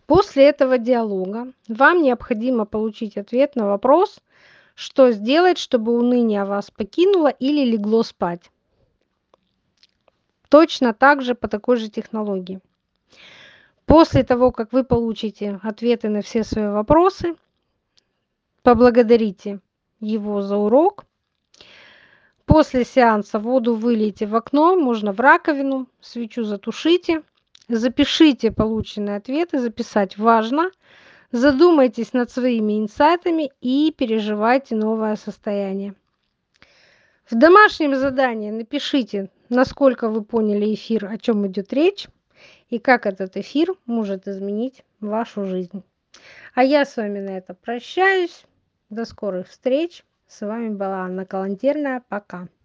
После этого диалога вам необходимо получить ответ на вопрос, что сделать, чтобы уныние вас покинуло или легло спать. Точно так же по такой же технологии. После того, как вы получите ответы на все свои вопросы, поблагодарите его за урок. После сеанса воду вылейте в окно, можно в раковину, свечу затушите, запишите полученные ответы, записать важно, задумайтесь над своими инсайтами и переживайте новое состояние. В домашнем задании напишите, насколько вы поняли эфир, о чем идет речь, и как этот эфир может изменить вашу жизнь. А я с вами на это прощаюсь. До скорых встреч. С вами была Анна Калантерная. Пока.